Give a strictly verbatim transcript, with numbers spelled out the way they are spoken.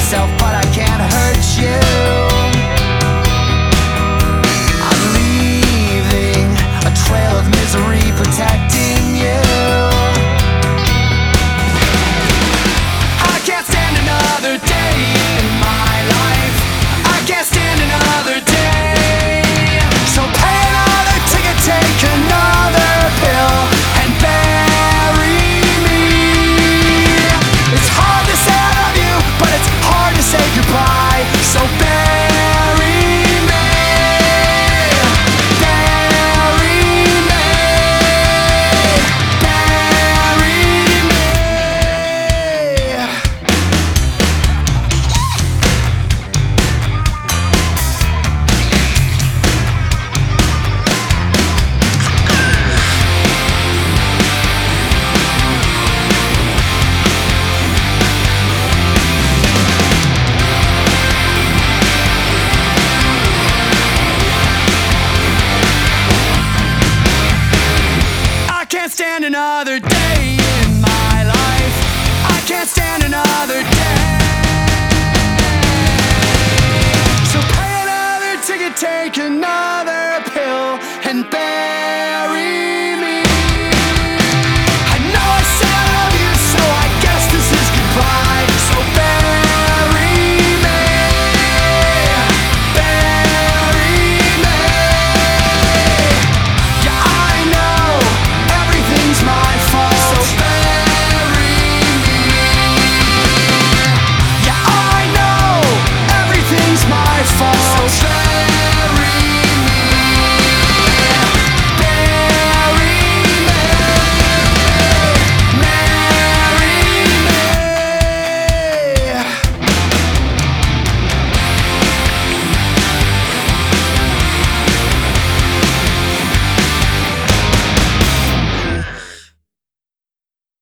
myself, but I can't hurt you. I'm leaving a trail of misery protecting you. I can't stand another day in my life. I can't stand another day. So pay another ticket, take another pill, and bury me. It's hard to say I love you, but it's hard to say goodbye. So bury me, bury me, bury me. I can't stand another day in my life. I can't stand another day. So pay another ticket, take another